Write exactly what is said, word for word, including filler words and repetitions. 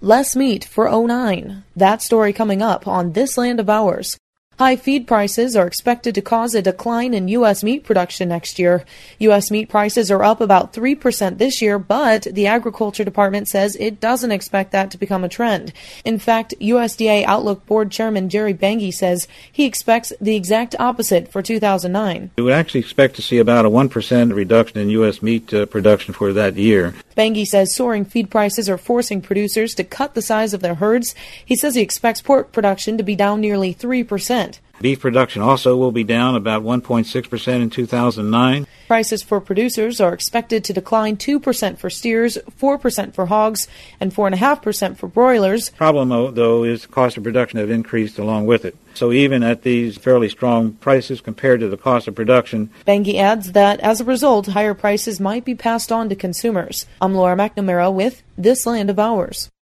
less meat for oh nine. That story coming up on This Land of Ours. High feed prices are expected to cause a decline in U S meat production next year. U S meat prices are up about three percent this year, but the Agriculture Department says it doesn't expect that to become a trend. In fact, U S D A Outlook Board Chairman Jerry Bengi says he expects the exact opposite for two thousand nine. We would actually expect to see about a one percent reduction in U S meat uh, production for that year. Bengi says soaring feed prices are forcing producers to cut the size of their herds. He says he expects pork production to be down nearly three percent. Beef production also will be down about one point six percent in two thousand nine. Prices for producers are expected to decline two percent for steers, four percent for hogs, and four point five percent for broilers. Problem, though, is the cost of production have increased along with it. So even at these fairly strong prices compared to the cost of production. Bengi adds that as a result, higher prices might be passed on to consumers. I'm Laura McNamara with This Land of Ours.